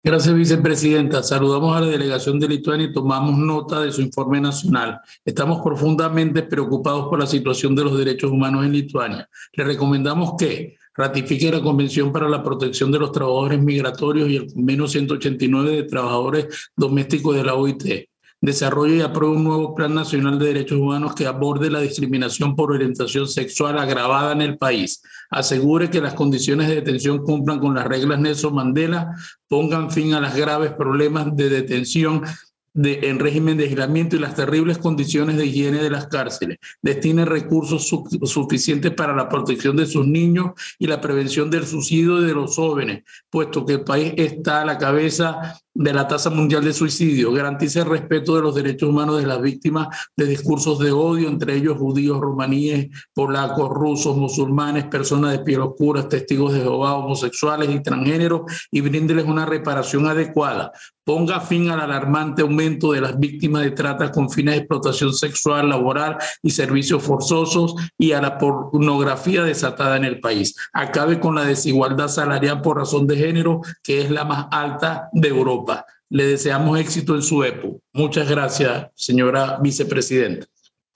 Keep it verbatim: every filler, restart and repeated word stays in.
Gracias, vicepresidenta. Saludamos a la delegación de Lituania y tomamos nota de su informe nacional. Estamos profundamente preocupados por la situación de los derechos humanos en Lituania. Le recomendamos que ratifique la Convención para la Protección de los Trabajadores Migratorios y el Convenio ciento ochenta y nueve de Trabajadores Domésticos de la O I T. Desarrolle y apruebe un nuevo Plan Nacional de Derechos Humanos que aborde la discriminación por orientación sexual agravada en el país. Asegure que las condiciones de detención cumplan con las reglas Nelson Mandela, pongan fin a los graves problemas de detención de, en régimen de aislamiento y las terribles condiciones de higiene de las cárceles. Destine recursos su, suficientes para la protección de sus niños y la prevención del suicidio de los jóvenes, puesto que el país está a la cabeza de la tasa mundial de suicidio. Garantice el respeto de los derechos humanos de las víctimas de discursos de odio, entre ellos judíos, romaníes, polacos, rusos, musulmanes, personas de piel oscura, testigos de Jehová, homosexuales y transgéneros, y bríndeles una reparación adecuada. Ponga fin al alarmante aumento de las víctimas de trata con fines de explotación sexual, laboral y servicios forzosos, y a la pornografía desatada en el país. Acabe con la desigualdad salarial por razón de género, que es la más alta de Europa. Le deseamos éxito en su E P O. Muchas gracias, señora vicepresidenta.